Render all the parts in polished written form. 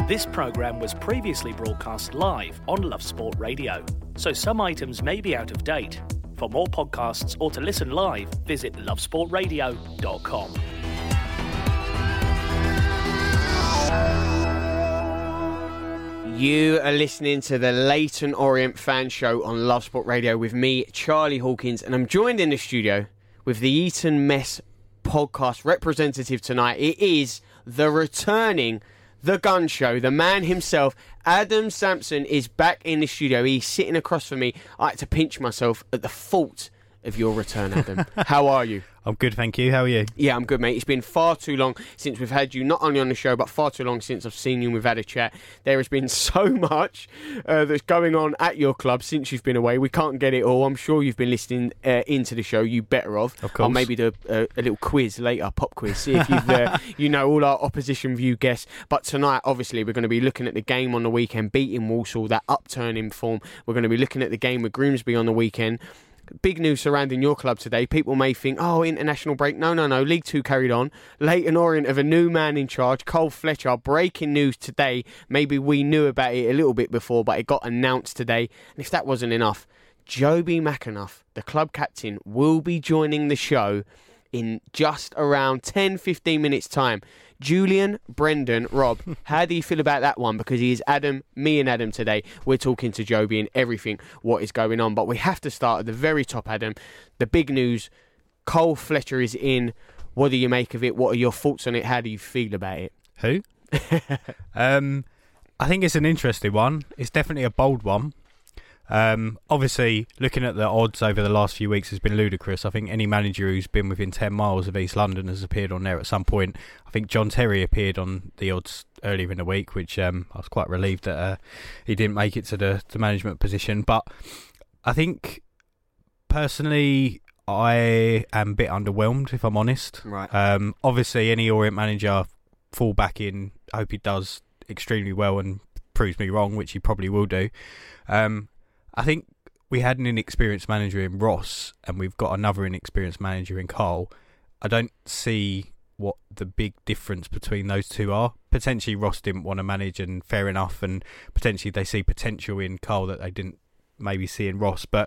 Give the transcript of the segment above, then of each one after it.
This programme was previously broadcast live on Love Sport Radio, so some items may be out of date. For more podcasts or to listen live, visit lovesportradio.com. You are listening to the Leyton Orient Fan Show on Love Sport Radio with me, Charlie Hawkins, and I'm joined in the studio with the Eton Mess podcast representative tonight. It is the returning The Gun Show, the man himself. Adam Sampson is back in the studio. He's sitting across from me. I had to pinch myself at the thought of your return, Adam. How are you? I'm good, thank you. How are you? Yeah, I'm good, mate. It's been far too long since we've had you, not only on the show, but far too long since I've seen you and we've had a chat. There has been so much that's going on at your club since you've been away. We can't get it all. I'm sure you've been listening into the show. You better have. Of course. I'll maybe do a little quiz later, pop quiz, see if you've, you know all our opposition view guests. But tonight, obviously, we're going to be looking at the game on the weekend, beating Walsall, that upturn in form. We're going to be looking at the game with Grimsby on the weekend. Big news surrounding your club today. People may think, international break. No. League 2 carried on. Leyton Orient have a new man in charge, Cole Fletcher. Breaking news today. Maybe we knew about it a little bit before, but it got announced today. And if that wasn't enough, Joby McAnuff, the club captain, will be joining the show in just around 10-15 minutes' time. Julian, Brendan, Rob, how do you feel about that one? Because he is me and Adam today. We're talking to Joby and everything, what is going on. But we have to start at the very top, Adam. The big news, Cole Fletcher is in. What do you make of it? What are your thoughts on it? How do you feel about it? Who? I think it's an interesting one. It's definitely a bold one. Obviously, looking at the odds over the last few weeks has been ludicrous. I think any manager who's been within 10 miles of East London has appeared on there at some point. I think John Terry appeared on the odds earlier in the week, which I was quite relieved that he didn't make it to the management position. But I think, personally, I am a bit underwhelmed, if I'm honest. Right. Obviously, any Orient manager, fall back in, I hope he does extremely well and proves me wrong, which he probably will do. I think we had an inexperienced manager in Ross and we've got another inexperienced manager in Cole. I don't see what the big difference between those two are. Potentially Ross didn't want to manage, and fair enough, and potentially they see potential in Cole that they didn't maybe see in Ross. But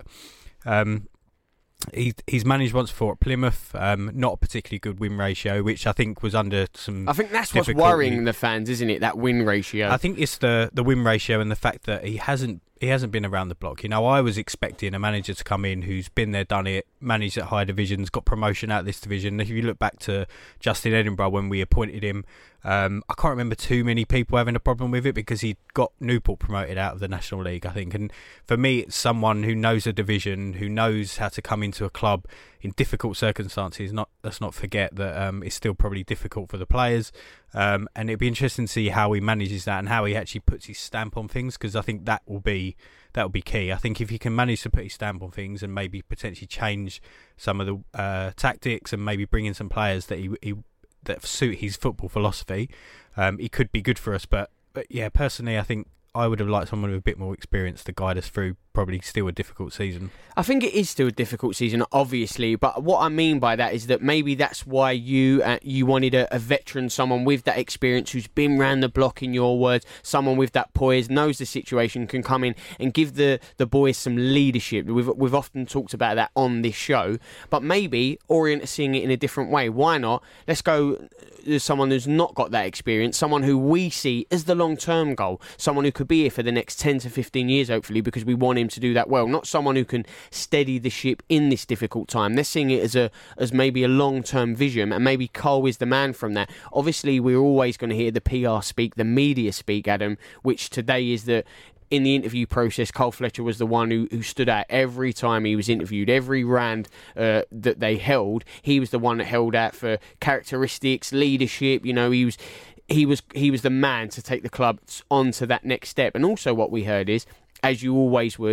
he's managed once before at Plymouth, not a particularly good win ratio, which I think was under some. I think that's difficulty. what's worrying the fans, isn't it? That win ratio. I think it's the win ratio and the fact that he hasn't been around the block. You know, I was expecting a manager to come in who's been there, done it, managed at higher divisions, got promotion out of this division. If you look back to Justin Edinburgh when we appointed him, I can't remember too many people having a problem with it because he got Newport promoted out of the National League, I think. And for me, it's someone who knows a division, who knows how to come into a club in difficult circumstances. Let's not forget that it's still probably difficult for the players. And it'd be interesting to see how he manages that and how he actually puts his stamp on things, because I think that will be key. I think if he can manage to put his stamp on things and maybe potentially change some of the tactics and maybe bring in some players that that suit his football philosophy, he could be good for us. But yeah, personally, I think I would have liked someone with a bit more experience to guide us through probably still a difficult season. I think it is still a difficult season, obviously, but what I mean by that is that maybe that's why you wanted a veteran, someone with that experience who's been round the block, in your words, someone with that poise, knows the situation, can come in and give the boys some leadership. We've often talked about that on this show, but maybe Orient are seeing it in a different way. Why not? Let's go to someone who's not got that experience, someone who we see as the long-term goal, someone who could be here for the next 10 to 15 years, hopefully, because we want him to do that well, not someone who can steady the ship in this difficult time. They're seeing it as maybe a long-term vision, and maybe Cole is the man from that. Obviously, we're always going to hear the PR speak, the media speak, Adam, which today is that in the interview process, Cole Fletcher was the one who stood out every time he was interviewed. Every round that they held, he was the one that held out for characteristics, leadership. You know, he was the man to take the club on to that next step. And also what we heard is, as you always would,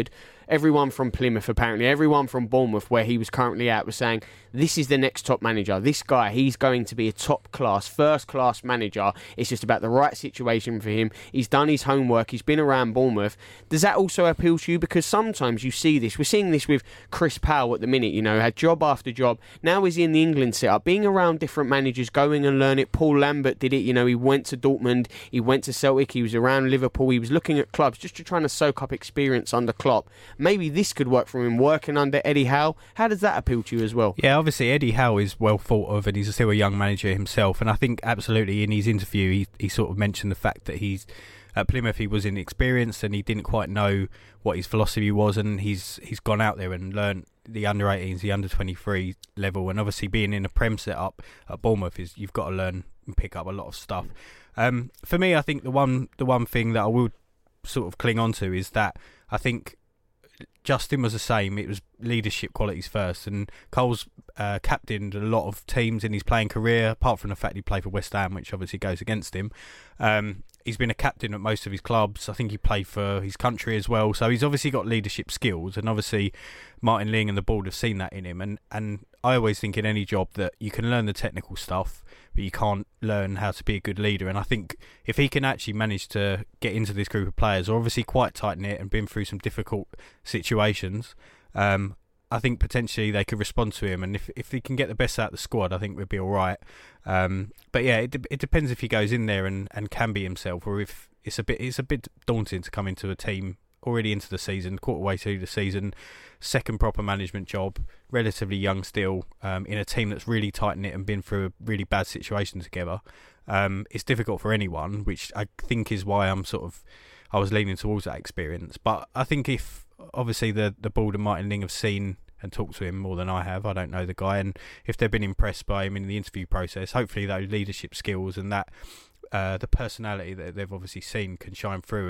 everyone from Plymouth, apparently, everyone from Bournemouth, where he was currently at, was saying, this is the next top manager. This guy, he's going to be a top-class, first-class manager. It's just about the right situation for him. He's done his homework. He's been around Bournemouth. Does that also appeal to you? Because sometimes you see this. We're seeing this with Chris Powell at the minute, had job after job. Now he's in the England setup, being around different managers, going and learn it. Paul Lambert did it. He went to Dortmund. He went to Celtic. He was around Liverpool. He was looking at clubs just trying to soak up experience under Klopp. Maybe this could work for him, working under Eddie Howe. How does that appeal to you as well? Yeah, obviously Eddie Howe is well thought of, and he's still a young manager himself. And I think absolutely in his interview he sort of mentioned the fact that he's at Plymouth, he was inexperienced and he didn't quite know what his philosophy was, and he's gone out there and learned the under 18s, the under 23 level, and obviously being in a Prem setup at Bournemouth is you've got to learn and pick up a lot of stuff. For me, I think the one thing that I will sort of cling on to is that I think Justin was the same. It was leadership qualities first, and Cole's captained a lot of teams in his playing career, apart from the fact he played for West Ham, which obviously goes against him. He's been a captain at most of his clubs. I think he played for his country as well, so he's obviously got leadership skills, and obviously Martin Ling and the board have seen that in him. And I always think in any job that you can learn the technical stuff, but you can't learn how to be a good leader. And I think if he can actually manage to get into this group of players, or obviously quite tight-knit and been through some difficult situations, I think potentially they could respond to him, and if he can get the best out of the squad, I think we'd be all right. But yeah, it depends if he goes in there and can be himself, or if it's a bit daunting to come into a team already into the season, quarter way through the season, second proper management job, relatively young still, in a team that's really tight knit and been through a really bad situation together. It's difficult for anyone, which I think is why I was leaning towards that experience. But I think if obviously the board and Martin Ling have seen and talked to him more than I have, I don't know the guy, and if they've been impressed by him in the interview process, hopefully those leadership skills and that the personality that they've obviously seen can shine through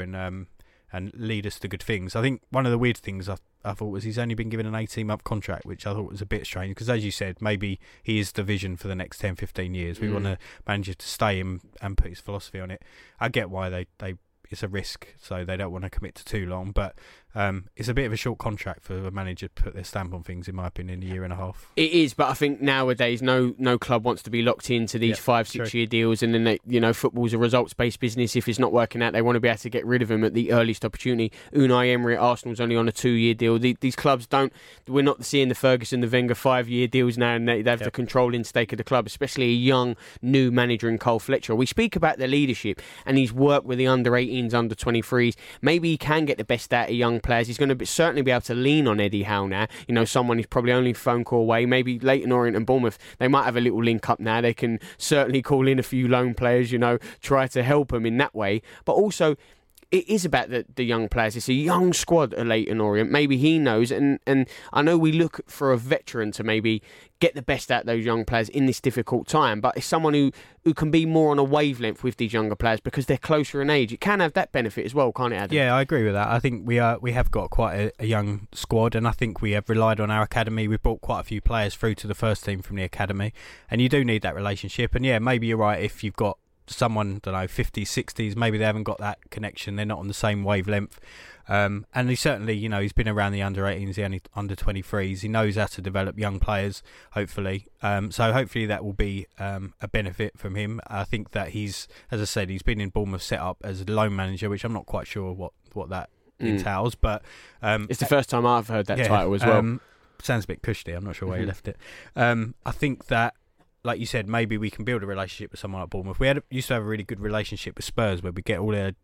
and lead us to good things. I think one of the weird things I thought was he's only been given an 18-month contract, which I thought was a bit strange, because as you said, maybe he is the vision for the next 10-15 years. We want a manager to stay and put his philosophy on it. I get why they it's a risk, so they don't want to commit to too long, but it's a bit of a short contract for a manager to put their stamp on things, in my opinion, a year and a half. It is, but I think nowadays no club wants to be locked into these 5-6 year deals, and then football's a results-based business. If it's not working out, they want to be able to get rid of him at the earliest opportunity. Unai Emery at Arsenal's only on a 2-year deal. These clubs we're not seeing the Ferguson, the Wenger 5-year deals now, and they have the controlling stake of the club, especially a young new manager in Cole Fletcher. We speak about the leadership and his work with the under 18s, under 23s. Maybe he can get the best out of young players. He's going to certainly be able to lean on Eddie Howe now. Someone who's probably only phone call away. Maybe Leyton Orient and Bournemouth, they might have a little link up now. They can certainly call in a few loan players, try to help them in that way. But also, it is about the young players. It's a young squad at Leyton Orient. Maybe he knows, and I know we look for a veteran to maybe get the best out of those young players in this difficult time, but it's someone who can be more on a wavelength with these younger players because they're closer in age. It can have that benefit as well, can't it, Adam? Yeah, I agree with that. I think we have got quite a young squad, and I think we have relied on our academy. We've brought quite a few players through to the first team from the academy, and you do need that relationship. And yeah, maybe you're right, if you've got someone, 50s, 60s, maybe they haven't got that connection, they're not on the same wavelength, and he certainly, he's been around the under 18s, the under 23s, he knows how to develop young players, hopefully, so hopefully that will be a benefit from him. I think that he's, as I said, he's been in Bournemouth set up as a loan manager, which I'm not quite sure what that entails, but it's the first time I've heard that title as well. Sounds a bit cushy, I'm not sure where he left it. I think that, like you said, maybe we can build a relationship with someone like Bournemouth. We used to have a really good relationship with Spurs, where we get all their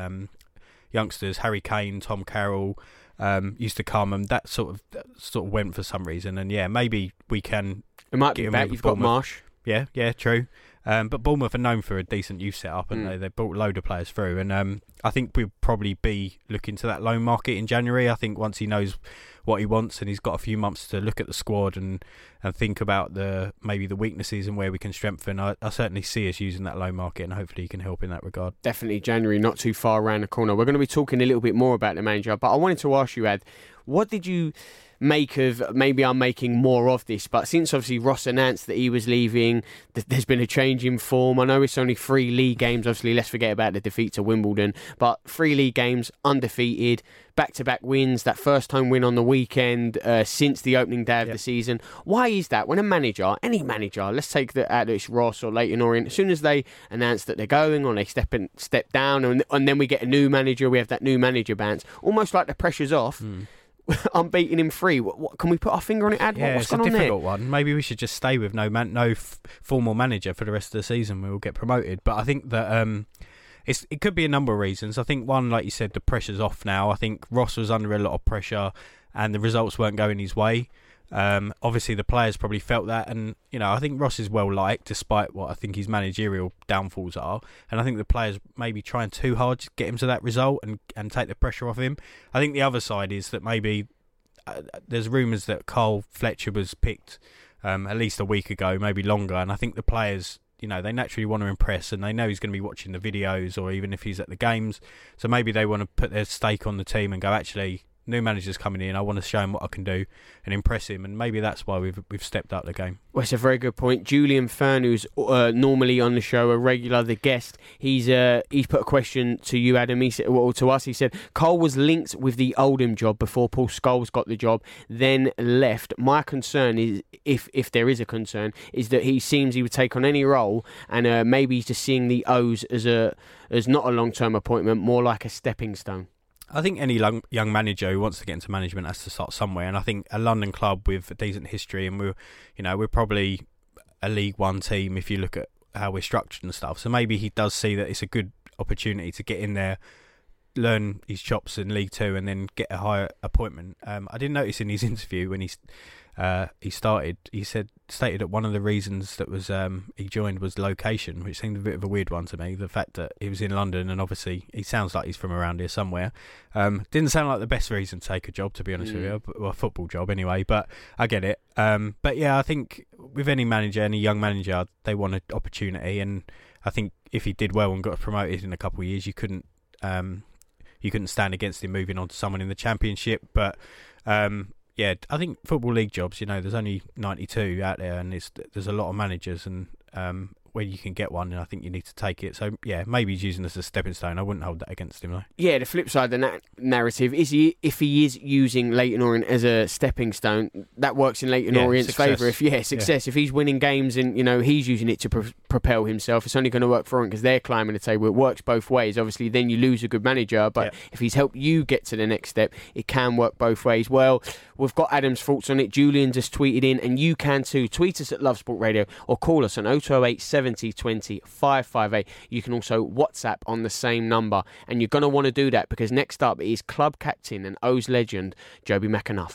youngsters, Harry Kane, Tom Carroll, used to come, and that sort of went for some reason. And yeah, maybe we can. It might be back. You've got Marsh. Yeah, true. But Bournemouth are known for a decent youth setup, and they brought a load of players through. And I think we'll probably be looking to that loan market in January. I think once he knows what he wants and he's got a few months to look at the squad and think about maybe the weaknesses and where we can strengthen, I certainly see us using that loan market, and hopefully he can help in that regard. Definitely January, not too far around the corner. We're going to be talking a little bit more about the manager, but I wanted to ask you, Ad, What did you make of, maybe I'm making more of this, but since obviously Ross announced that he was leaving, there's been a change in form. I know it's only 3 league games, obviously let's forget about the defeat to Wimbledon, but 3 league games, undefeated, back-to-back wins, that first home win on the weekend since the opening day of the season. Why is that? When a manager, any manager, let's take that it's Ross or Leyton Orient, as soon as they announce that they're going or they step down and then we get a new manager, we have that new manager bounce, almost like the pressure's off. Unbeaten in 3. What can we put our finger on it, Ad? Yeah, What's going on there? It's a difficult one. Maybe we should just stay with no formal manager for the rest of the season. We will get promoted. But I think that it could be a number of reasons. I think one, like you said, the pressure's off now. I think Ross was under a lot of pressure and the results weren't going his way. Obviously the players probably felt that, and I think Ross is well liked despite what I think his managerial downfalls are, and I think the players may be trying too hard to get him to that result and take the pressure off him. I think the other side is that maybe there's rumours that Carl Fletcher was picked at least a week ago, maybe longer, and I think the players, they naturally want to impress, and they know he's going to be watching the videos or even if he's at the games, so maybe they want to put their stake on the team and go, actually, new manager's coming in, I want to show him what I can do and impress him, and maybe that's why we've stepped up the game. Well, it's a very good point. Julian Fern, who's normally on the show, a regular, the guest, he's put a question to you, Adam. He said, well, to us, he said, Cole was linked with the Oldham job before Paul Scholes got the job, then left. My concern is, if there is a concern, is that he seems he would take on any role, and maybe he's just seeing the O's as not a long-term appointment, more like a stepping stone. I think any young manager who wants to get into management has to start somewhere, and I think a London club with a decent history, and we're probably a League One team if you look at how we're structured and stuff. So maybe he does see that it's a good opportunity to get in there, learn his chops in League Two, and then get a higher appointment. I did notice in his interview when he started, he stated that one of the reasons that was he joined was location, which seemed a bit of a weird one to me. The fact that he was in London, and obviously he sounds like he's from around here somewhere. Didn't sound like the best reason to take a job, to be honest with you, well, a football job anyway. But I get it. But yeah, I think with any manager, any young manager, they want an opportunity, and I think if he did well and got promoted in a couple of years, you couldn't stand against him moving on to someone in the Championship. But yeah, I think Football League jobs, there's only 92 out there, and there's a lot of managers, and where you can get one, and I think you need to take it. So yeah, maybe he's using this as a stepping stone. I wouldn't hold that against him though. Yeah, the flip side of the narrative is if he is using Leyton Orient as a stepping stone, that works in Leyton Orient's favour. If he's winning games and he's using it to propel himself, it's only going to work for him because they're climbing the table. It works both ways. Obviously, then you lose a good manager, but if he's helped you get to the next step, it can work both ways. Well, we've got Adam's thoughts on it. Julian just tweeted in, and you can too. Tweet us at Love Sport Radio or call us on 0208 70 20 558. You can also WhatsApp on the same number, and you're going to want to do that because next up is club captain and O's legend Joby McAnuff.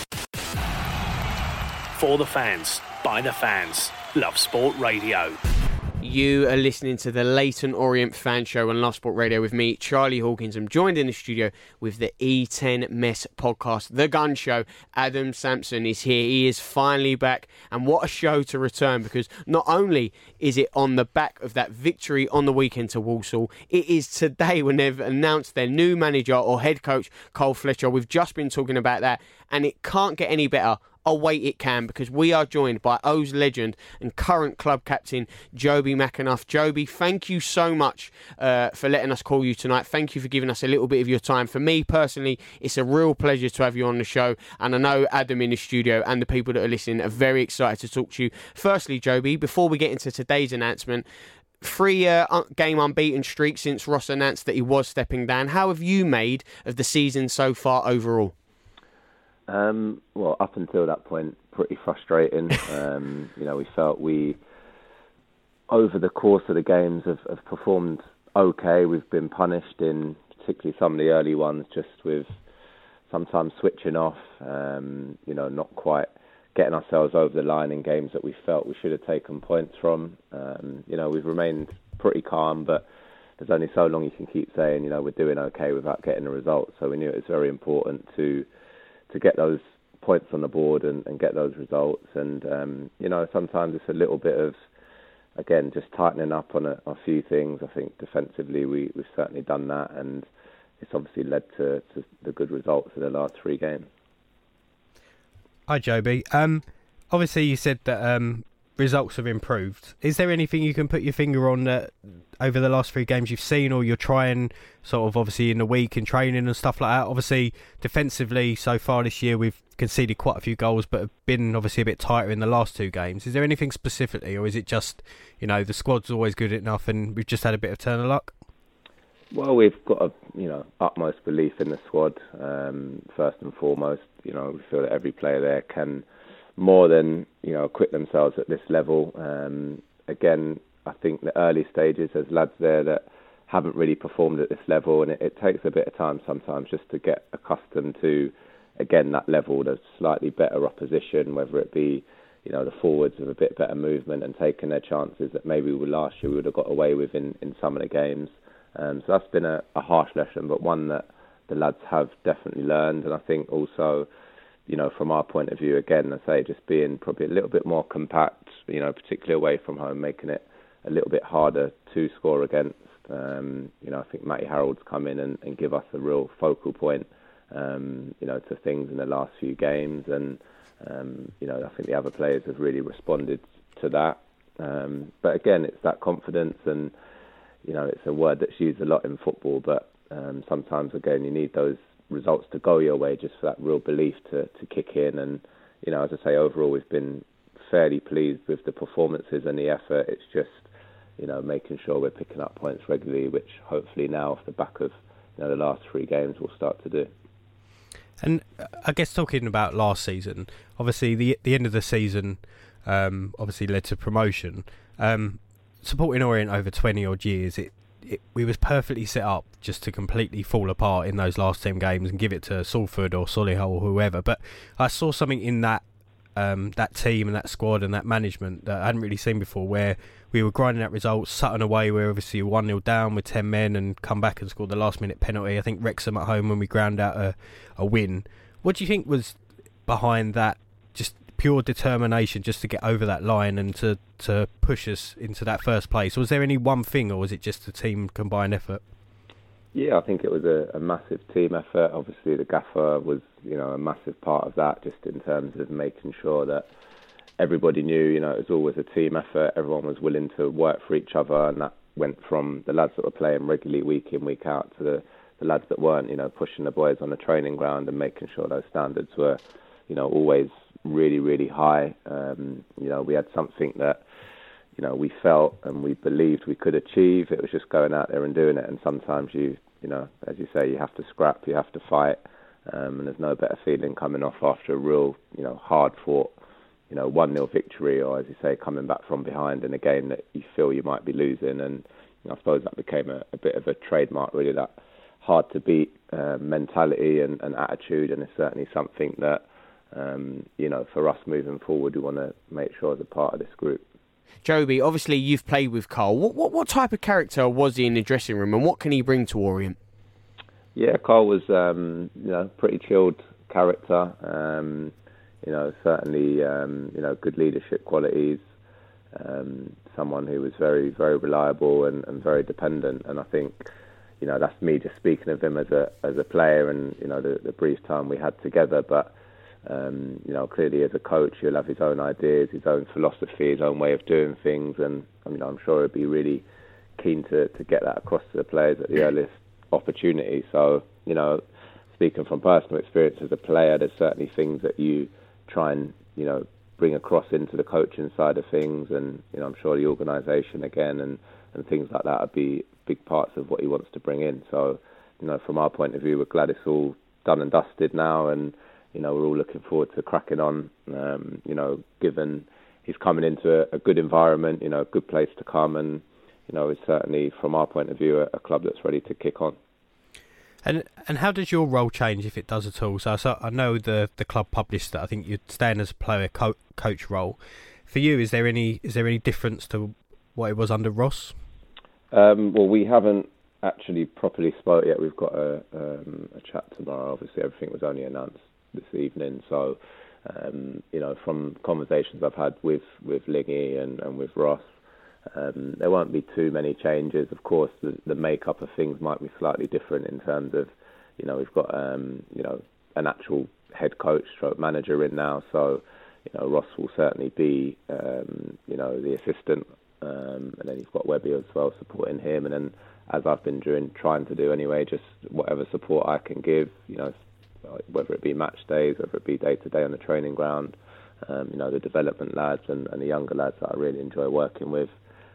For the fans, by the fans, Love Sport Radio. You are listening to the Leyton Orient Fan Show on Love Sport Radio with me, Charlie Hawkins. I'm joined in the studio with the E10 Mess podcast, The Gun Show. Adam Sampson is here. He is finally back. And what a show to return, because not only is it on the back of that victory on the weekend to Walsall, it is today when they've announced their new manager or head coach, Carl Fletcher. We've just been talking about that, and it can't get any better. Oh, wait, it can, because we are joined by O's legend and current club captain, Joby McAnuff. Joby, thank you so much for letting us call you tonight. Thank you for giving us a little bit of your time. For me, personally, it's a real pleasure to have you on the show, and I know Adam in the studio and the people that are listening are very excited to talk to you. Firstly, Joby, before we get into today's announcement, 3-game unbeaten streak since Ross announced that he was stepping down. How have you made of the season so far overall? Well, up until that point, pretty frustrating. We felt over the course of the games, have performed okay. We've been punished in particularly some of the early ones, just with sometimes switching off, not quite getting ourselves over the line in games that we felt we should have taken points from. We've remained pretty calm, but there's only so long you can keep saying, we're doing okay without getting a result. So we knew it was very important to get those points on the board and get those results. And, sometimes it's a little bit of, again, just tightening up on a few things. I think defensively we've certainly done that, and it's obviously led to the good results of the last 3 games. Hi, Joby. Obviously, you said that results have improved. Is there anything you can put your finger on that over the last 3 games you've seen, or you're trying sort of obviously in the week and training and stuff like that? Obviously, defensively so far this year, we've conceded quite a few goals, but have been obviously a bit tighter in the last 2 games. Is there anything specifically, or is it just, the squad's always good enough and we've just had a bit of turn of luck? Well, we've got utmost belief in the squad. First and foremost, we feel that every player there can more than acquit themselves at this level. Again, I think the early stages, there's lads there that haven't really performed at this level, and it takes a bit of time sometimes just to get accustomed to, again, that level. There's slightly better opposition, whether it be the forwards with a bit better movement and taking their chances that maybe last year we would have got away with in some of the games. So that's been a harsh lesson, but one that the lads have definitely learned. And I think also, from our point of view, again, I say just being probably a little bit more compact, particularly away from home, making it a little bit harder to score against. I think Matty Harold's come in and give us a real focal point, to things in the last few games. And, I think the other players have really responded to that. But again, it's that confidence, and, it's a word that's used a lot in football, but sometimes, again, you need those results to go your way just for that real belief to kick in. And, as I say, overall, we've been fairly pleased with the performances and the effort. It's just, making sure we're picking up points regularly, which hopefully now, off the back of the last 3 games, we'll start to do. And I guess talking about last season, obviously the end of the season obviously led to promotion. Supporting Orient over 20 odd years, we was perfectly set up just to completely fall apart in those last 10 games and give it to Salford or Solihull or whoever. But I saw something in that team and that squad and that management that I hadn't really seen before, where we were grinding out results. Sutton away, where obviously 1-0 down with 10 men and come back and scored the last minute penalty. I think Wrexham at home when we ground out a win. What do you think was behind that? Just pure determination just to get over that line and to push us into that first place? Was there any one thing, or was it just a team combined effort? Yeah, I think it was a massive team effort. Obviously, the gaffer was, a massive part of that, just in terms of making sure that everybody knew, it was always a team effort. Everyone was willing to work for each other, and that went from the lads that were playing regularly week in, week out, to the lads that weren't, pushing the boys on the training ground and making sure those standards were, always really, really high. We had something that, we felt and we believed we could achieve. It was just going out there and doing it. And sometimes you as you say, you have to scrap, you have to fight. And there's no better feeling coming off after a real, hard fought, 1-0 victory, or as you say, coming back from behind in a game that you feel you might be losing. And I suppose that became a bit of a trademark, really, that hard to beat mentality and attitude. And it's certainly something that, for us moving forward, we want to make sure as a part of this group. Joby, obviously you've played with Carl. What type of character was he in the dressing room, and what can he bring to Orient? Yeah, Carl was, pretty chilled character. Certainly, good leadership qualities. Someone who was very, very reliable and very dependent. And I think, that's me just speaking of him as a player and, the brief time we had together. But, clearly as a coach, he'll have his own ideas, his own philosophy, his own way of doing things. And, I'm sure he'd be really keen to get that across to the players at the earliest opportunity. So, speaking from personal experience as a player, there's certainly things that you try and, bring across into the coaching side of things. And, I'm sure the organisation again and things like that would be big parts of what he wants to bring in. So, from our point of view, we're glad it's all done and dusted now, and, we're all looking forward to cracking on, given he's coming into a good environment, a good place to come, and, it's certainly, from our point of view, a club that's ready to kick on. And how does your role change, if it does at all? So I know the club published that I think you're staying as a player coach role. For you, is there any difference to what it was under Ross? Well, we haven't actually properly spoke yet. We've got a chat tomorrow. Obviously, everything was only announced this evening. So, from conversations I've had with Lingy and with Ross, there won't be too many changes. Of course, the makeup of things might be slightly different in terms of, we've got, an actual head coach stroke manager in now, so Ross will certainly be the assistant, and then you've got Webby as well supporting him, and then as I've been trying to do anyway, just whatever support I can give, whether it be match days, whether it be day to day on the training ground, the development lads and the younger lads that I really enjoy working with.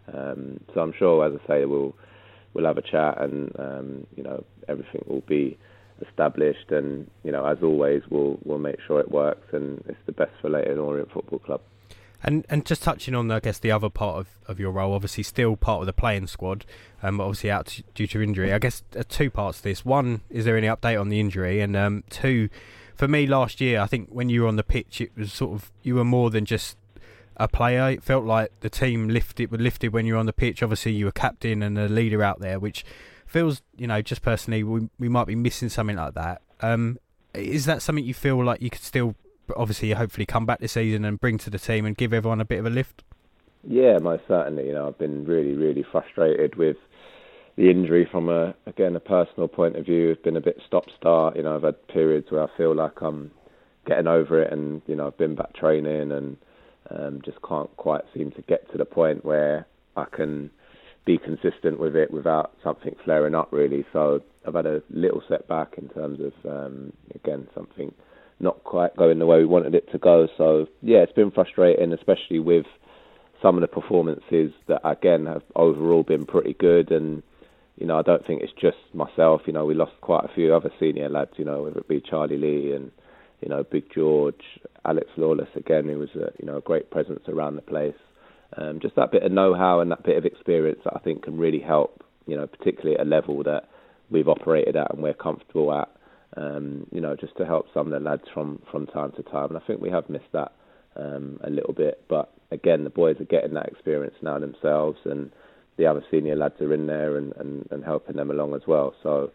So I'm sure, as I say, we'll have a chat, and everything will be established, and as always, we'll make sure it works, and it's the best for Leyton Orient Football Club. And just touching on, I guess, the other part of your role, obviously still part of the playing squad, but obviously out due to injury. I guess two parts to this. One, is there any update on the injury? And two, for me last year, I think when you were on the pitch, it was sort of, you were more than just a player. It felt like the team lifted when you were on the pitch. Obviously, you were captain and a leader out there, which feels, just personally, we might be missing something like that. Is that something you feel like you could still, obviously, hopefully come back this season and bring to the team and give everyone a bit of a lift? Yeah, most certainly. I've been really, really frustrated with the injury from a personal point of view. It's been a bit stop-start. I've had periods where I feel like I'm getting over it, and I've been back training and just can't quite seem to get to the point where I can be consistent with it without something flaring up, really. So I've had a little setback in terms of something not quite going the way we wanted it to go. So yeah, it's been frustrating, especially with some of the performances that again have overall been pretty good. And I don't think it's just myself. We lost quite a few other senior lads, whether it be Charlie Lee and Big George, Alex Lawless again, who was a great presence around the place. Just that bit of know-how and that bit of experience that I think can really help, particularly at a level that we've operated at and we're comfortable at. Just to help some of the lads from time to time. And I think we have missed that a little bit. But again, the boys are getting that experience now themselves, and the other senior lads are in there and helping them along as well. So,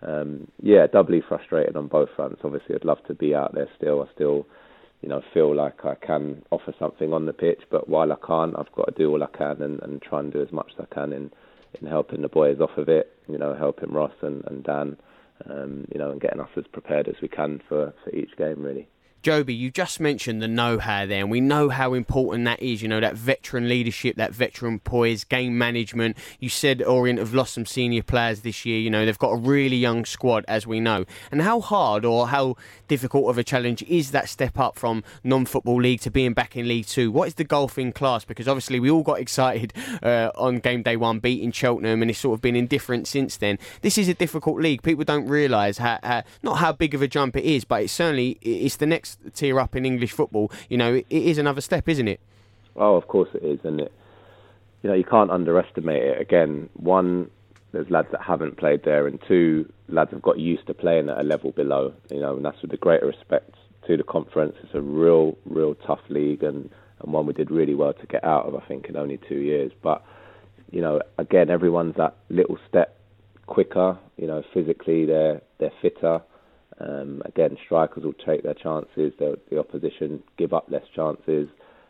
doubly frustrated on both fronts. Obviously, I'd love to be out there still. I still, feel like I can offer something on the pitch. But while I can't, I've got to do all I can and try and do as much as I can in helping the boys off of it, helping Ross and Dan, and getting us as prepared as we can for each game, really. Joby, you just mentioned the know-how there, and we know how important that is, that veteran leadership, that veteran poise, game management. You said Orient have lost some senior players this year. They've got a really young squad, as we know. And how hard or how difficult of a challenge is that step up from non-football league to being back in League Two? What is the golf in class? Because obviously we all got excited on game day one, beating Cheltenham, and it's sort of been indifferent since then. This is a difficult league. People don't realise not how big of a jump it is, but it's the next tier up in English football. It is another step, isn't it? Oh, of course it is, and you can't underestimate it. Again, one, there's lads that haven't played there, and two, lads have got used to playing at a level below. And that's with the greater respect to the conference. It's a real tough league, and one we did really well to get out of, I think, in only 2 years. But again, everyone's that little step quicker. Physically they're fitter. Again, strikers will take their chances. The opposition give up less chances.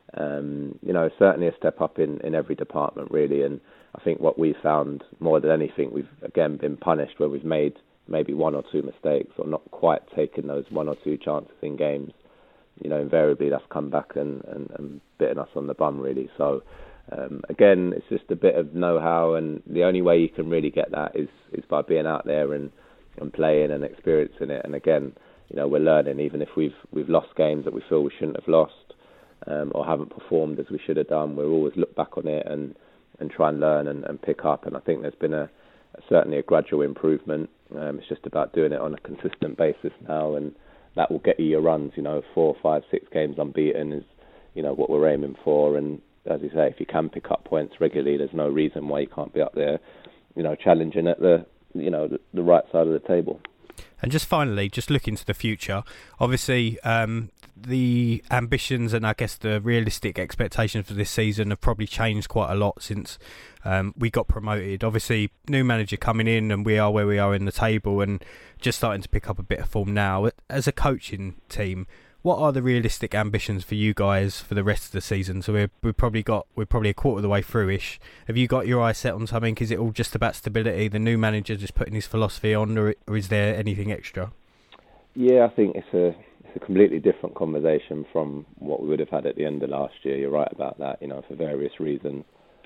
Certainly a step up in every department, really. And I think what we found more than anything, we've again been punished where we've made maybe one or two mistakes or not quite taken those one or two chances in games. Invariably that's come back and bitten us on the bum, really. So again, it's just a bit of know-how, and the only way you can really get that is by being out there and playing and experiencing it. And again, we're learning. Even if we've lost games that we feel we shouldn't have lost, or haven't performed as we should have done, we'll always look back on it and try and learn and pick up. And I think there's been certainly a gradual improvement. It's just about doing it on a consistent basis now, and that will get you your runs. 4, 5, 6 games unbeaten is what we're aiming for. And as you say, if you can pick up points regularly, there's no reason why you can't be up there, challenging at the right side of the table. And just finally, just looking to the future, obviously the ambitions and I guess the realistic expectations for this season have probably changed quite a lot since we got promoted. Obviously, new manager coming in, and we are where we are in the table and just starting to pick up a bit of form now. As a coaching team, what are the realistic ambitions for you guys for the rest of the season? So we're probably a quarter of the way through-ish. Have you got your eyes set on something? Is it all just about stability, the new manager just putting his philosophy on, or is there anything extra? Yeah, I think it's a completely different conversation from what we would have had at the end of last year. You're right about that, for various reasons.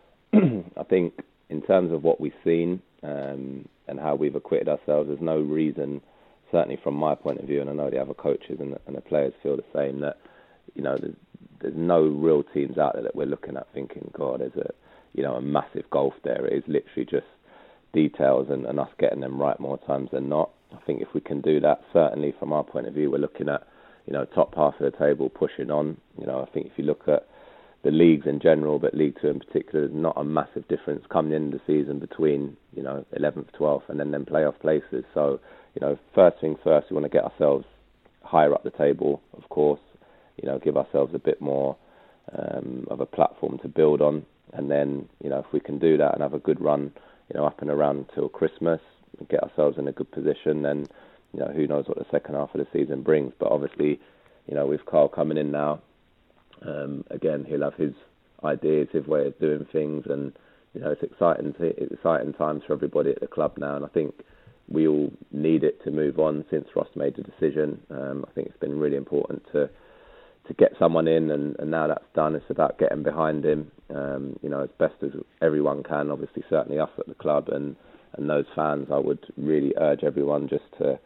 I think in terms of what we've seen and how we've acquitted ourselves, there's no reason, certainly from my point of view, and I know the other coaches and the players feel the same, that there's no real teams out there that we're looking at thinking, God, there's a massive gulf there. It is literally just details and us getting them right more times than not. I think if we can do that, certainly from our point of view, we're looking at top half of the table pushing on. I think if you look at the leagues in general, but League Two in particular, there's not a massive difference coming into the season between 11th, 12th, and then playoff places. So first things first, we want to get ourselves higher up the table, of course. Give ourselves a bit more of a platform to build on, and then if we can do that and have a good run, up and around till Christmas, get ourselves in a good position, then who knows what the second half of the season brings. But obviously, with Carl coming in now, again, he'll have his ideas, his way of doing things, and it's exciting times for everybody at the club now. And I think we all need it to move on since Ross made the decision. I think it's been really important to get someone in, and now that's done, it's about getting behind him, as best as everyone can. Obviously, certainly us at the club and those fans. I would really urge everyone just to,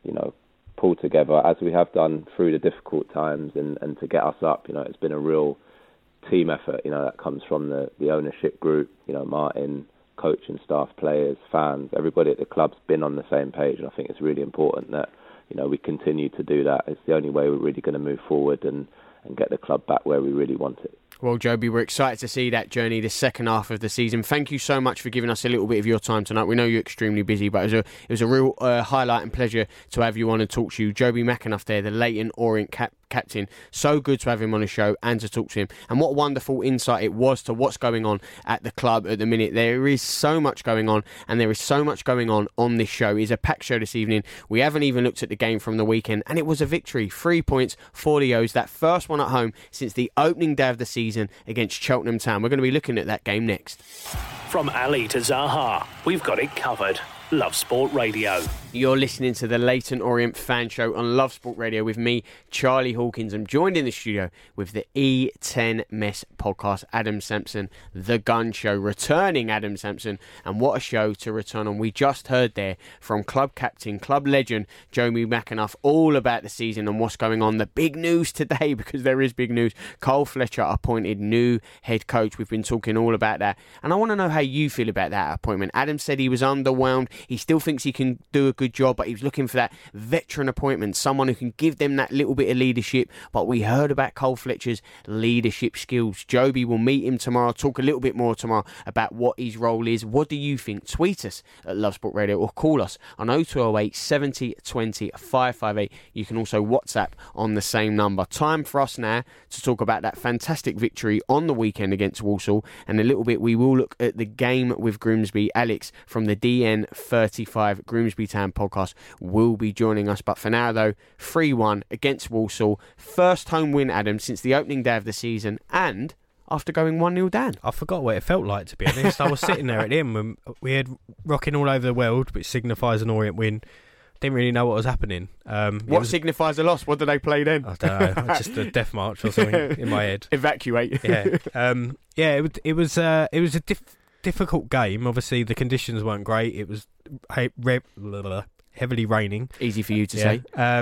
pull together as we have done through the difficult times and to get us up. It's been a real team effort. That comes from the ownership group. Martin, coaching staff, players, fans, everybody at the club's been on the same page, and I think it's really important that we continue to do that. It's the only way we're really going to move forward and get the club back where we really want it. Well, Joby, we're excited to see that journey the second half of the season. Thank you so much for giving us a little bit of your time tonight. We know you're extremely busy, but it was a real highlight and pleasure to have you on and talk to you. Joby McAnuff there, the Leyton Orient captain. So good to have him on the show and to talk to him. And what wonderful insight it was to what's going on at the club at the minute. There is so much going on, and there is so much going on this show. It's a packed show this evening. We haven't even looked at the game from the weekend, and it was a victory. 3 points for the O's. That first one at home since the opening day of the season against Cheltenham Town. We're going to be looking at that game next. From Ali to Zaha, we've got it covered. Love Sport Radio. You're listening to the Leyton Orient Fan Show on Love Sport Radio with me, Charlie Hawkins. I'm joined in the studio with the E10 Mess podcast, Adam Sampson, The Gun Show, returning Adam Sampson, and what a show to return on. We just heard there from club captain, club legend, Joby McAnuff, all about the season and what's going on. The big news today, because there is big news, Carl Fletcher appointed new head coach. We've been talking all about that, and I want to know how you feel about that appointment. Adam said he was underwhelmed. He still thinks he can do a good job, but he was looking for that veteran appointment, someone who can give them that little bit of leadership. But we heard about Carl Fletcher's leadership skills. Joby will meet him tomorrow, talk a little bit more tomorrow about what his role is. What do you think? Tweet us at Love Sport Radio or call us on 0208 70 20 558. You can also WhatsApp on the same number. Time for us now to talk about that fantastic victory on the weekend against Walsall, and a little bit we will look at the game with Grimsby. Alex from the DN35 Grimsby Town podcast will be joining us. But for now, though, 3-1 against Walsall. First home win, Adam, since the opening day of the season, and after going 1-0 down. I forgot what it felt like, to be honest. I was sitting there at the end when we had Rocking All Over the World, which signifies an Orient win. Didn't really know what was happening. What signifies a loss? What do they play then? I don't know. Just a death march or something in my head. Evacuate. Yeah. It was a difficult game. Obviously, the conditions weren't great. It was heavily raining. Easy for you to say.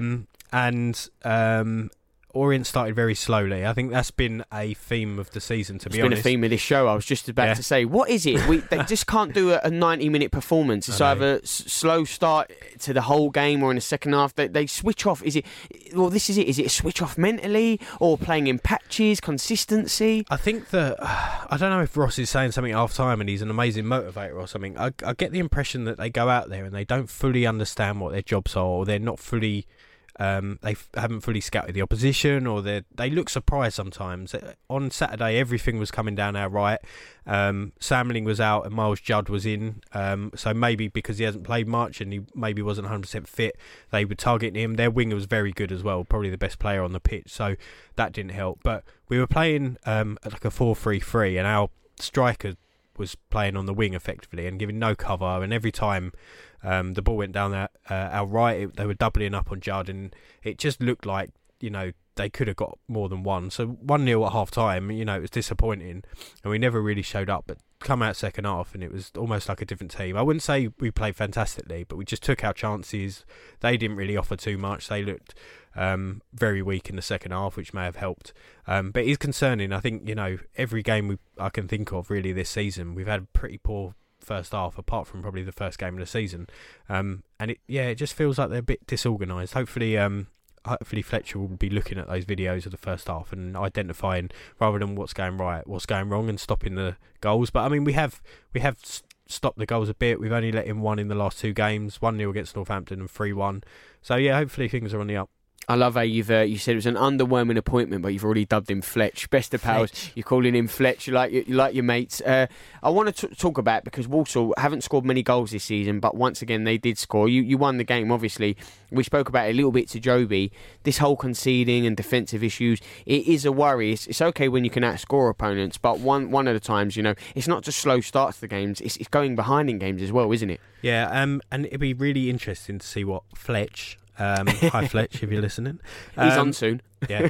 Orient started very slowly. I think that's been a theme of the season, to be It's honest. been a theme of this show. I was just about to say, what is it? They just can't do a 90-minute performance. It's either slow start to the whole game or in the second half. They switch off. Is it? Well, this is it. Is it a switch off mentally or playing in patches, consistency? I think that, I don't know if Ross is saying something at half-time and he's an amazing motivator or something. I get the impression that they go out there and they don't fully understand what their jobs are, or they're not fully... they haven't fully scouted the opposition, or they look surprised sometimes. On Saturday, everything was coming down our right. Samling was out and Miles Judd was in. So maybe because he hasn't played much and he maybe wasn't 100% fit, they were targeting him. Their winger was very good as well, probably the best player on the pitch. So that didn't help. But we were playing like a 4-3-3, and our striker was playing on the wing effectively and giving no cover. And every time the ball went down our right, they were doubling up on Judd, and it just looked like they could have got more than one. So 1-0 at half time, it was disappointing and we never really showed up. But come out second half and it was almost like a different team. I wouldn't say we played fantastically, but we just took our chances. They didn't really offer too much. They looked very weak in the second half, which may have helped. But it is concerning. I think, every game I can think of really this season, we've had a pretty poor first half, apart from probably the first game of the season. And it just feels like they're a bit disorganised. Hopefully Fletcher will be looking at those videos of the first half and identifying, rather than what's going right, what's going wrong, and stopping the goals. But I mean, we have stopped the goals a bit. We've only let in one in the last 2 games, 1-0 against Northampton and 3-1. So yeah, hopefully things are on the up. I love how you said it was an underwhelming appointment, but you've already dubbed him Fletch. Best of pals, you're calling him Fletch. You like your mates. I want to talk about, because Walsall haven't scored many goals this season, but once again they did score. You won the game, obviously. We spoke about it a little bit to Joby. This whole conceding and defensive issues, it is a worry. It's okay when you can outscore opponents, but one of the times, it's not just slow starts to the games. It's going behind in games as well, isn't it? Yeah, and it'd be really interesting to see what Fletch. Hi Fletch, if you're listening. He's on soon. Yeah.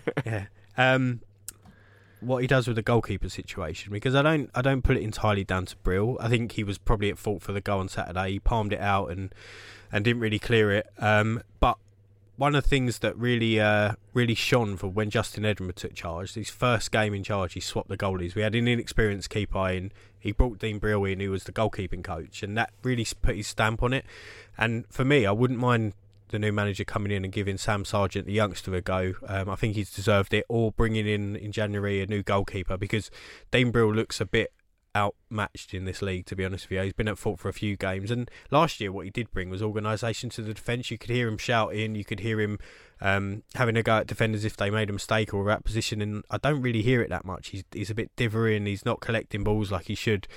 What he does with the goalkeeper situation, because I don't put it entirely down to Brill. I think he was probably at fault for the goal on Saturday. He palmed it out and didn't really clear it. But one of the things that really shone for when Justin Edinburgh took charge, his first game in charge, he swapped the goalies. We had an inexperienced keeper in. He brought Dean Brill in, who was the goalkeeping coach, and that really put his stamp on it. And for me, I wouldn't mind the new manager coming in and giving Sam Sargent, the youngster, a go. I think he's deserved it, or bringing in January a new goalkeeper, because Dean Brill looks a bit outmatched in this league, to be honest with you. He's been at fault for a few games, and last year what he did bring was organisation to the defence. You could hear him shouting, you could hear him having a go at defenders if they made a mistake or were out of position, and I don't really hear it that much. He's a bit dithering, he's not collecting balls like he should.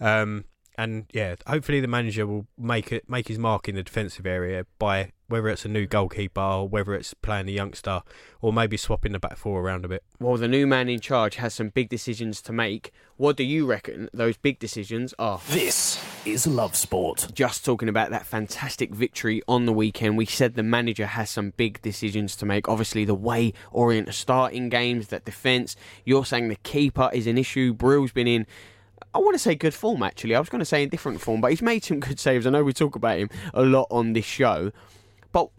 And yeah, hopefully the manager will make his mark in the defensive area by whether it's a new goalkeeper or whether it's playing a youngster or maybe swapping the back four around a bit. Well, the new man in charge has some big decisions to make. What do you reckon those big decisions are? This is Love Sport. Just talking about that fantastic victory on the weekend, we said the manager has some big decisions to make. Obviously, the way Orient are starting games, that defence. You're saying the keeper is an issue. Brill's been in, I want to say good form, actually. I was going to say in different form, but he's made some good saves. I know we talk about him a lot on this show. But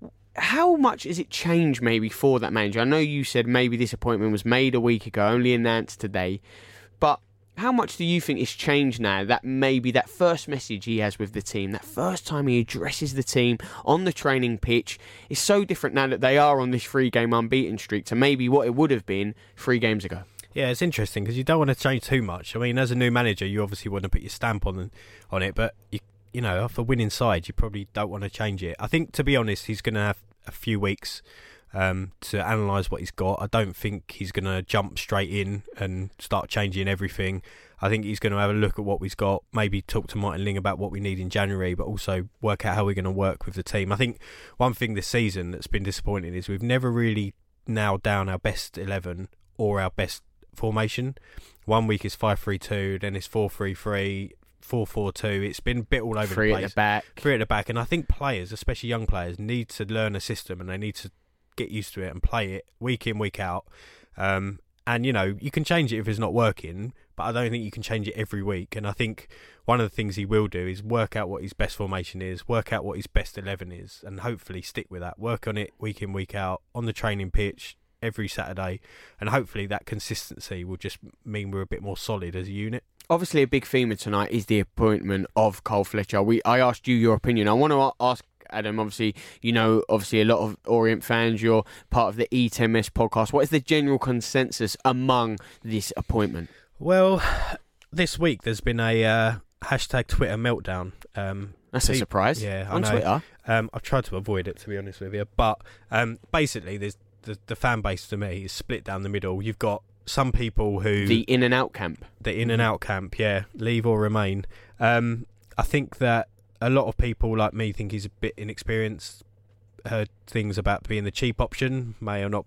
how much has it changed maybe for that manager? I know you said maybe this appointment was made a week ago, only announced today. But how much do you think it's changed now that maybe that first message he has with the team, that first time he addresses the team on the training pitch, is so different now that they are on this 3-game unbeaten streak to maybe what it would have been 3 games ago? Yeah, it's interesting because you don't want to change too much. I mean, as a new manager, you obviously want to put your stamp on it, but you know, off the winning side, you probably don't want to change it. I think, to be honest, he's going to have a few weeks to analyse what he's got. I don't think he's going to jump straight in and start changing everything. I think he's going to have a look at what we've got, maybe talk to Martin Ling about what we need in January, but also work out how we're going to work with the team. I think one thing this season that's been disappointing is we've never really nailed down our best 11 or our best formation. 1 week is 5-3-2, then it's 4-3-3, 4-4-2. It's been a bit all over the place. 3 at the back. And I think players, especially young players, need to learn a system and they need to get used to it and play it week in, week out. And, you know, you can change it if it's not working, but I don't think you can change it every week. And I think one of the things he will do is work out what his best formation is, work out what his best 11 is, and hopefully stick with that. Work on it week in, week out, on the training pitch, every Saturday, and hopefully that consistency will just mean we're a bit more solid as a unit. Obviously, a big theme of tonight is the appointment of Cole Fletcher. I asked you your opinion. I want to ask Adam, obviously a lot of Orient fans, you're part of the E10MS podcast. What is the general consensus among this appointment? Well, this week there's been a hashtag Twitter meltdown. That's a surprise. Yeah, on Twitter. I've tried to avoid it, to be honest with you, but basically there's the fan base to me is split down the middle. You've got some people who... The in and out camp. The in and out camp, yeah. Leave or remain. I think that a lot of people like me think he's a bit inexperienced. Heard things about being the cheap option, may or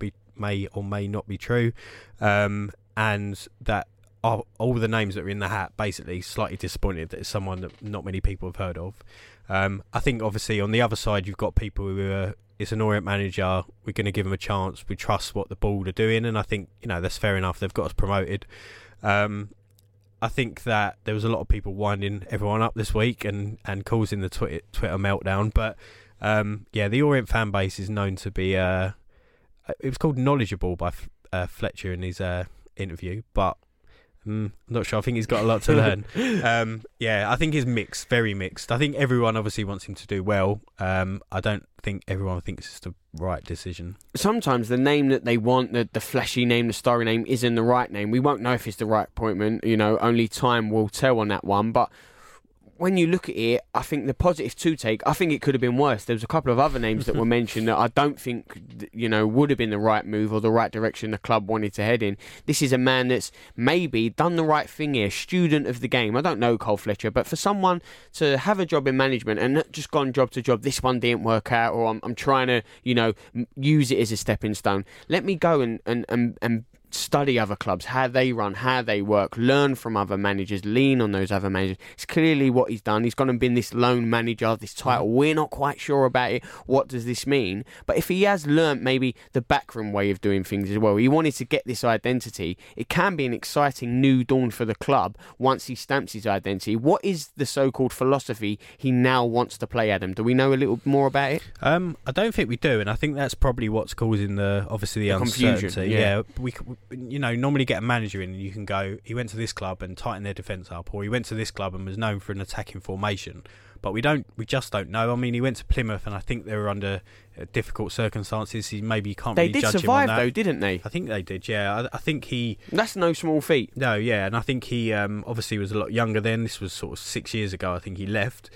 may not be true. And that all the names that are in the hat, basically slightly disappointed that it's someone that not many people have heard of. I think obviously on the other side you've got people who are, it's an Orient manager, we're going to give them a chance, we trust what the board are doing, and I think, you know, that's fair enough, they've got us promoted. I think that there was a lot of people winding everyone up this week and causing the Twitter meltdown, but the Orient fan base is known to be it was called knowledgeable by Fletcher in his interview, but I'm not sure. I think he's got a lot to learn. I think he's mixed, very mixed. I think everyone obviously wants him to do well. I don't think everyone thinks it's the right decision. Sometimes the name that they want, the flashy name, the starry name, isn't the right name. We won't know if it's the right appointment. You know, only time will tell on that one. But when you look at it, I think the positive to take, I think it could have been worse. There was a couple of other names that were mentioned that I don't think, you know, would have been the right move or the right direction the club wanted to head in. This is a man that's maybe done the right thing here, student of the game. I don't know Cole Fletcher, but for someone to have a job in management and not just gone job to job, this one didn't work out, or I'm trying to, you know, use it as a stepping stone. Let me go and study other clubs, how they run, how they work, learn from other managers, lean on those other managers. It's clearly what he's done. He's gone and been this lone manager, this title. We're not quite sure about it. What does this mean? But if he has learnt maybe the backroom way of doing things as well, he wanted to get this identity. It can be an exciting new dawn for the club once he stamps his identity. What is the so-called philosophy he now wants to play, Adam? Do we know a little more about it? I don't think we do, and I think that's probably what's causing the uncertainty. Confusion. Yeah, we you know, normally get a manager in and you can go, he went to this club and tightened their defence up, or he went to this club and was known for an attacking formation. But we just don't know. I mean, he went to Plymouth and I think they were under difficult circumstances. Maybe you can't really judge him on that. They did survive though, didn't they? I think they did, yeah. I think he... That's no small feat. No, yeah, and I think he obviously was a lot younger then. This was sort of 6 years ago, I think he left.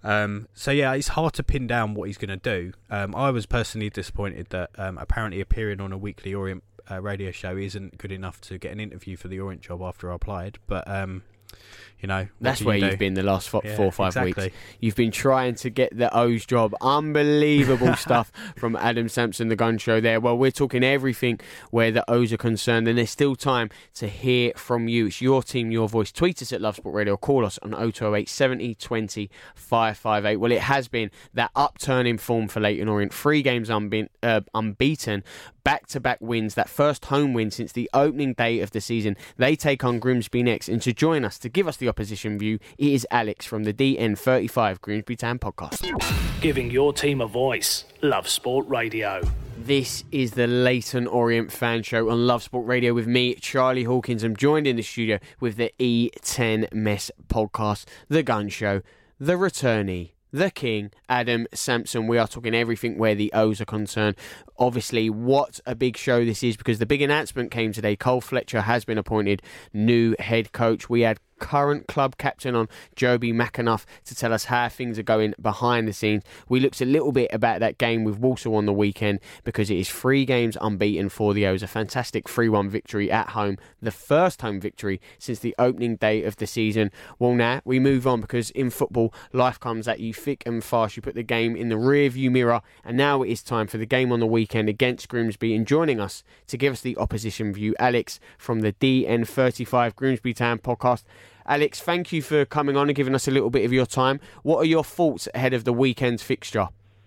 It's hard to pin down what he's going to do. I was personally disappointed that apparently appearing on a weekly Orient radio show isn't good enough to get an interview for the Orient job after I applied, but you know, that's where you've been the last 4 or 5 exactly. weeks. You've been trying to get the O's job. Unbelievable stuff from Adam Sampson, the Gun Show there. Well, we're talking everything where the O's are concerned, and there's still time to hear from you. It's your team, your voice. Tweet us at Love Sport Radio. Call us on 0208 70 20 558. Well, it has been that upturn in form for Leyton Orient. 3 games unbeaten. Back-to-back wins, that first home win since the opening day of the season. They take on Grimsby next, and to join us, to give us the opposition view, it is Alex from the DN35 Grimsby Town podcast. Giving your team a voice. Love Sport Radio. This is the Leyton Orient Fan Show on Love Sport Radio with me, Charlie Hawkins. I'm joined in the studio with the E10 Mess podcast, The Gun Show, The Returnee, the King, Adam Sampson. We are talking everything where the O's are concerned. Obviously, what a big show this is, because the big announcement came today. Cole Fletcher has been appointed new head coach. We had current club captain on, Joby McAnuff, to tell us how things are going behind the scenes. We looked a little bit about that game with Walsall on the weekend, because it is 3 games unbeaten for the O's. A fantastic 3-1 victory at home, the first home victory since the opening day of the season. Well, now we move on, because in football, life comes at you thick and fast. You put the game in the rear view mirror, and now it is time for the game on the weekend against Grimsby. And joining us to give us the opposition view, Alex from the DN35 Grimsby Town podcast. Alex, thank you for coming on and giving us a little bit of your time. What are your thoughts ahead of the weekend's fixture?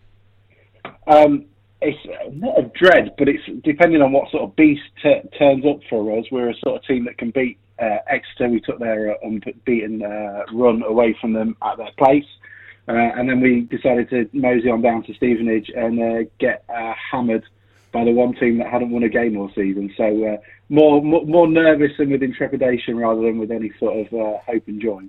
It's not a dread, but it's depending on what sort of beast turns up for us. We're a sort of team that can beat Exeter. We took their unbeaten run away from them at their place. And then we decided to mosey on down to Stevenage and get hammered by the one team that hadn't won a game all season. So more nervous and with intrepidation rather than with any sort of hope and joy.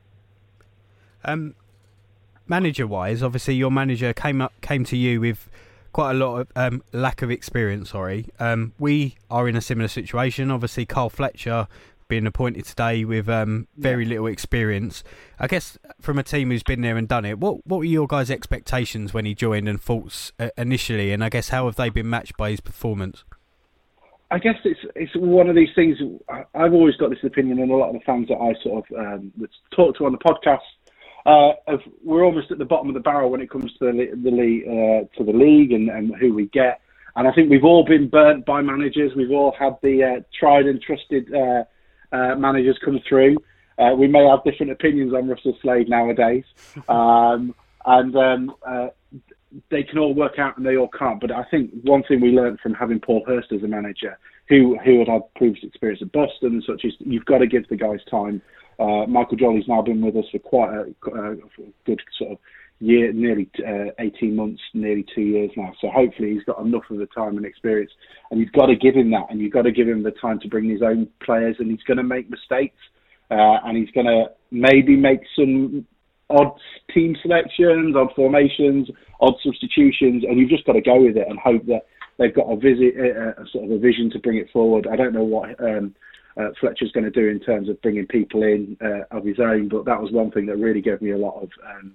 Manager-wise, obviously your manager came to you with quite a lot of lack of experience. We are in a similar situation. Obviously, Cole Fletcher being appointed today with very little experience. I guess from a team who's been there and done it, what were your guys' expectations when he joined and thoughts initially? And I guess how have they been matched by his performance? I guess it's one of these things. I've always got this opinion, and a lot of the fans that I sort of talk to on the podcast, we're almost at the bottom of the barrel when it comes to the league and who we get. And I think we've all been burnt by managers. We've all had the tried and trusted managers come through. We may have different opinions on Russell Slade nowadays. and they can all work out and they all can't. But I think one thing we learned from having Paul Hurst as a manager, who had previous experience at Boston and such, is you've got to give the guys time. Michael Jolly's now been with us for quite a good sort of year, nearly 18 months, nearly 2 years now. So hopefully he's got enough of the time and experience, and you've got to give him that, and you've got to give him the time to bring his own players, and he's going to make mistakes, and he's going to maybe make some odd team selections, odd formations, odd substitutions, and you've just got to go with it and hope that they've got a sort of a vision to bring it forward. I don't know what Fletcher's going to do in terms of bringing people in of his own, but that was one thing that really gave me a lot of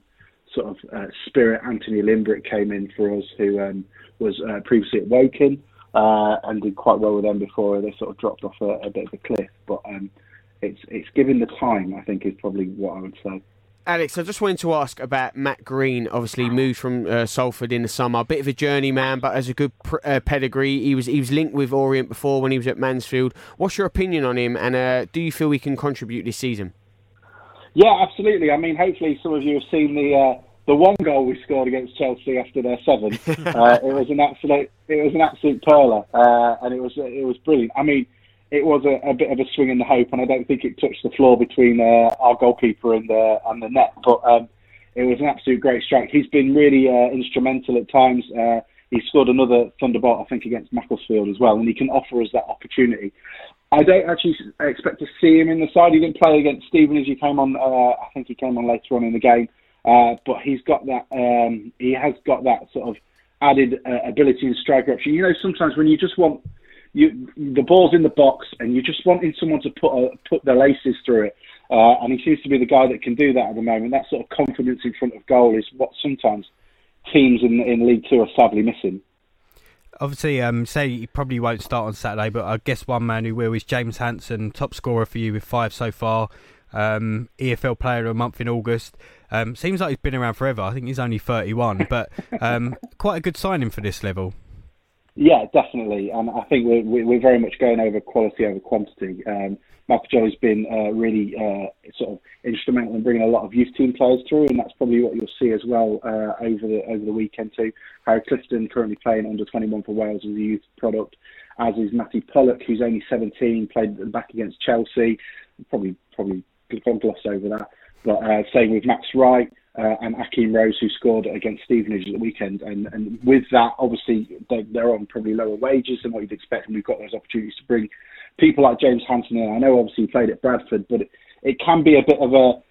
spirit. Anthony Limbrick came in for us, who was previously at Woking and did quite well with them before they sort of dropped off a bit of a cliff. But it's given the time, I think, is probably what I would say. Alex, I just wanted to ask about Matt Green. Obviously, moved from Salford in the summer. A bit of a journeyman, but has a good pedigree. He was linked with Orient before when he was at Mansfield. What's your opinion on him, and do you feel he can contribute this season? Yeah, absolutely. I mean, hopefully some of you have seen the one goal we scored against Chelsea after their 7. It was an absolute perler, and it was brilliant. I mean, it was a bit of a swing in the hope, and I don't think it touched the floor between our goalkeeper and the net. But it was an absolute great strike. He's been really instrumental at times. He scored another thunderbolt, I think, against Macclesfield as well, and he can offer us that opportunity. I don't actually expect to see him in the side. He didn't play against Stevenage. He came on. I think he came on later on in the game, but he's got that. He has got that sort of added ability and striker option. You know, sometimes when you just want. The ball's in the box, and you're just wanting someone to put their laces through it. And he seems to be the guy that can do that at the moment. That sort of confidence in front of goal is what sometimes teams in League Two are sadly missing. Obviously, say he probably won't start on Saturday, but I guess one man who will is James Hansen, top scorer for you with 5 so far. EFL Player of the Month in August. Seems like he's been around forever. I think he's only 31, but quite a good signing for this level. Yeah, definitely, and I think we're very much going over quality over quantity. Michael Jolly's been really sort of instrumental in bringing a lot of youth team players through, and that's probably what you'll see as well over the weekend too. Harry Clifton currently playing under 21 for Wales as a youth product, as is Matty Pollock, who's only 17, played at the back against Chelsea. Probably gloss over that, but same with Max Wright. And Akeem Rose, who scored against Stevenage at the weekend. And with that, obviously, they're on probably lower wages than what you'd expect, and we've got those opportunities to bring people like James Hansen in. I know, obviously, he played at Bradford, but it can be a bit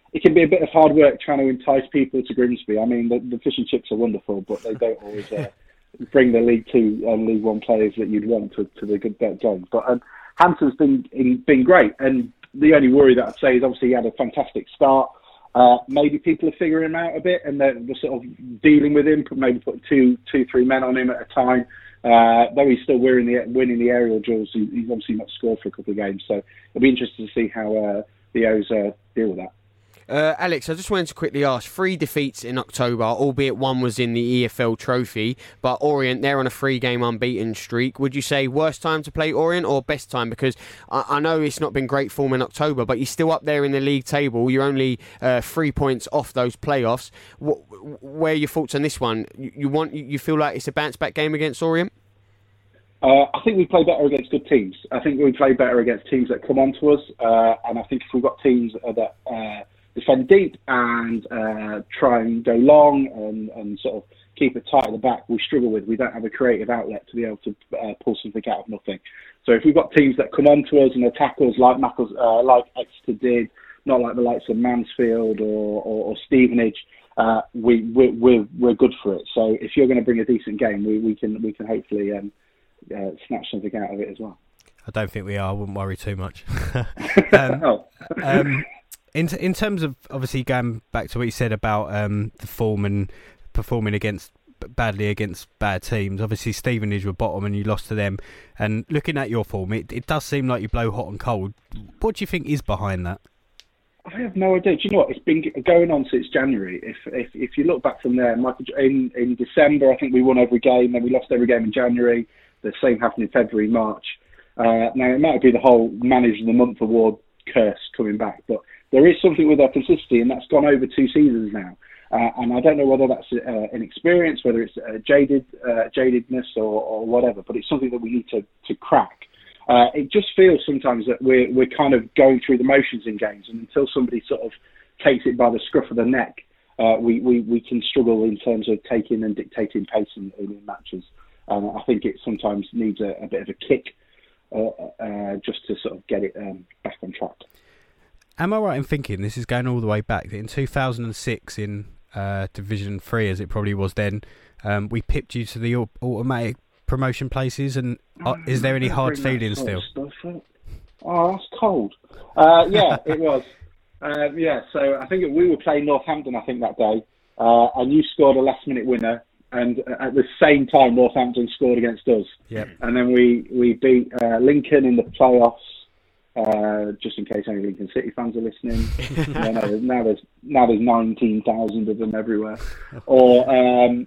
of hard work trying to entice people to Grimsby. I mean, the fish and chips are wonderful, but they don't always bring the League Two and League One players that you'd want to the good games. But Hansen's been great, and the only worry that I'd say is obviously he had a fantastic start. Maybe people are figuring him out a bit, and they're sort of dealing with him, maybe putting two, 3 men on him at a time. Though he's still winning the aerial duels, he's obviously not scored for a couple of games. So it'll be interesting to see how the O's deal with that. Alex, I just wanted to quickly ask, 3 defeats in October, albeit one was in the EFL Trophy, but Orient, they're on a 3-game unbeaten streak. Would you say worst time to play Orient or best time? Because I know it's not been great form in October, but you're still up there in the league table. You're only 3 points off those playoffs. Where are your thoughts on this one? You feel like it's a bounce-back game against Orient? I think we play better against good teams. I think we play better against teams that come on to us, and I think if we've got teams that defend deep and try and go long and sort of keep it tight at the back, we struggle with. We don't have a creative outlet to be able to pull something out of nothing. So if we've got teams that come on to us and attack us like Exeter did, not like the likes of Mansfield or Stevenage, we're good for it. So if you're going to bring a decent game, we can hopefully snatch something out of it as well. I don't think we are. I wouldn't worry too much. In terms of, obviously, going back to what you said about the form and performing badly against bad teams, obviously Stevenage were bottom and you lost to them, and looking at your form, it does seem like you blow hot and cold. What do you think is behind that? I have no idea. Do you know what? It's been going on since January. If you look back from there, Michael, in December, I think we won every game, then we lost every game in January. The same happened in February, March. Now, it might be the whole Manager of the Month award curse coming back, but there is something with our consistency, and that's gone over 2 seasons now. And I don't know whether that's inexperience, whether it's jadedness or whatever, but it's something that we need to crack. It just feels sometimes that we're kind of going through the motions in games, and until somebody sort of takes it by the scruff of the neck, we can struggle in terms of taking and dictating pace in matches. I think it sometimes needs a bit of a kick just to sort of get it back on track. Am I right in thinking, this is going all the way back, that in 2006 in Division 3, as it probably was then, we pipped you to the automatic promotion places, and is there any hard feelings still? Oh, that's cold. Yeah, it was. So I think we were playing Northampton, I think, that day, and you scored a last-minute winner, and at the same time Northampton scored against us. Yep. And then we beat Lincoln in the playoffs, just in case any Lincoln City fans are listening. Now there's 19,000 of them everywhere. And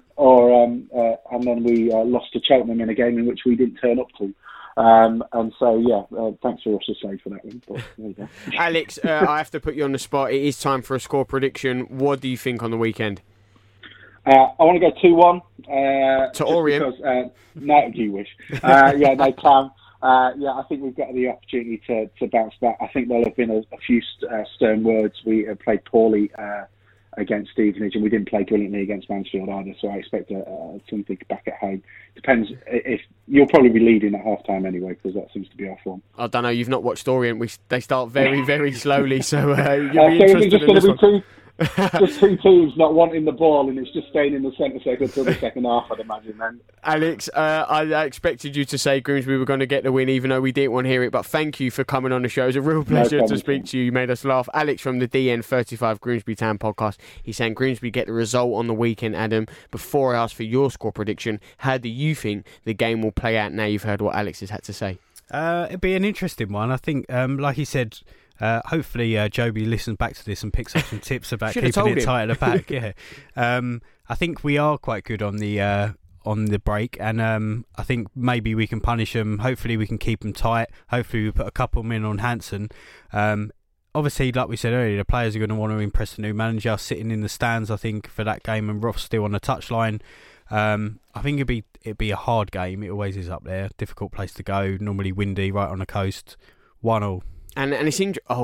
then we lost to Cheltenham in a game in which we didn't turn up to. And so, thanks for Russell Slade for that one. But there you go. Alex, I have to put you on the spot. It is time for a score prediction. What do you think on the weekend? I want to go 2-1. To Orient? Because, no, do you wish? Yeah, they can. I think we've got the opportunity to bounce back. I think there'll have been a few stern words. We played poorly against Stevenage, and we didn't play brilliantly against Mansfield either, so I expect something back at home. Depends. If you'll probably be leading at half-time anyway, because that seems to be our form. I don't know, you've not watched Orient. They start very, very slowly, so you'll be interested in this one. Just two teams not wanting the ball, and it's just staying in the centre circle until the second half, I'd imagine then. Alex, I expected you to say Grimsby were going to get the win, even though we didn't want to hear it, but thank you for coming on the show. It was a real pleasure to speak to you. You made us laugh. Alex from the DN35 Grimsby Town podcast. He's saying Grimsby get the result on the weekend. Adam, before I ask for your score prediction, how do you think the game will play out now you've heard what Alex has had to say? It'd be an interesting one. I think, like he said, hopefully Joby listens back to this and picks up some tips about keeping it tight at the back. Yeah, I think we are quite good on the break, and I think maybe we can punish them. Hopefully we can keep them tight. Hopefully we put a couple men on Hansen. Obviously, like we said earlier, the players are going to want to impress the new manager. Sitting in the stands, I think, for that game, and Ross still on the touchline. I think it'd be a hard game. It always is up there. Difficult place to go. Normally windy, right on the coast. 1-1. And it's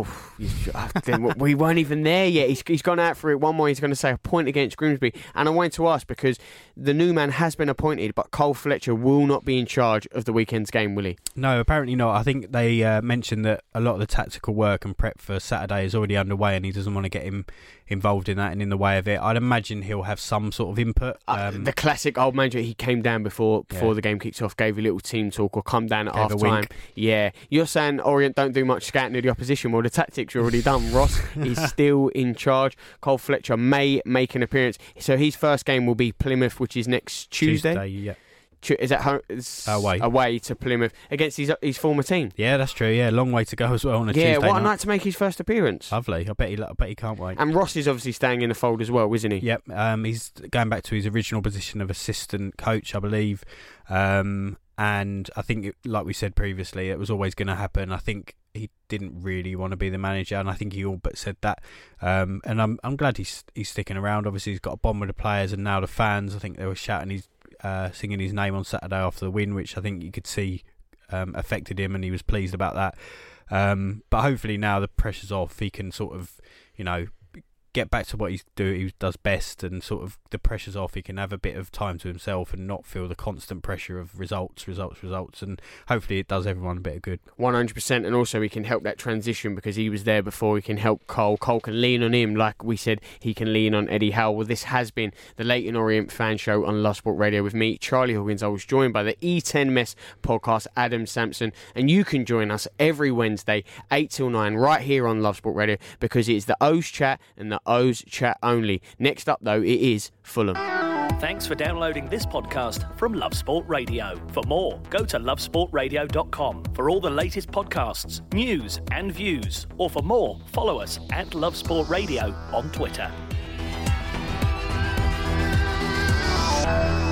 we weren't even there yet. He's gone out for it one more. He's going to say a point against Grimsby. And I wanted to ask, because the new man has been appointed, but Cole Fletcher will not be in charge of the weekend's game, will he? No, apparently not. I think they mentioned that a lot of the tactical work and prep for Saturday is already underway, and he doesn't want to get him involved in that and in the way of it. I'd imagine he'll have some sort of input. The classic old manager, he came down before the game kicked off, gave a little team talk, or come down at half time. Yeah, you're saying Orient don't do much scouting of the opposition. Well, the tactics are already done. Ross is still in charge. Cole Fletcher may make an appearance. So his first game will be Plymouth, which is next Tuesday. Yeah. Is that home? Away to Plymouth against his former team. Yeah, that's true. Yeah, long way to go as well on a Tuesday night. Yeah, what a night to make his first appearance. Lovely. I bet he can't wait. And Ross is obviously staying in the fold as well, isn't he? Yep. He's going back to his original position of assistant coach, I believe. And I think, like we said previously, it was always going to happen. I think he didn't really want to be the manager, and I think he all but said that. And I'm glad he's sticking around. Obviously, he's got a bond with the players and now the fans. I think they were shouting singing his name on Saturday after the win, which I think you could see affected him, and he was pleased about that. But hopefully now the pressure's off, he can sort of, get back to what he does best, and sort of the pressure's off. He can have a bit of time to himself and not feel the constant pressure of results, and hopefully it does everyone a bit of good. 100%, and also he can help that transition because he was there before. He can help Cole. Cole can lean on him, like we said. He can lean on Eddie Howe. Well, this has been the Leyton Orient Fan Show on Love Sport Radio with me, Charlie Hawkins. I was joined by the E10 Mess podcast, Adam Sampson, and you can join us every Wednesday 8 till 9 right here on Love Sport Radio, because it's the O's chat and the O's chat only. Next up though, it is Fulham. Thanks for downloading this podcast from Love Sport Radio. For more, go to lovesportradio.com for all the latest podcasts, news and views. Or for more, follow us at Love Sport Radio on Twitter.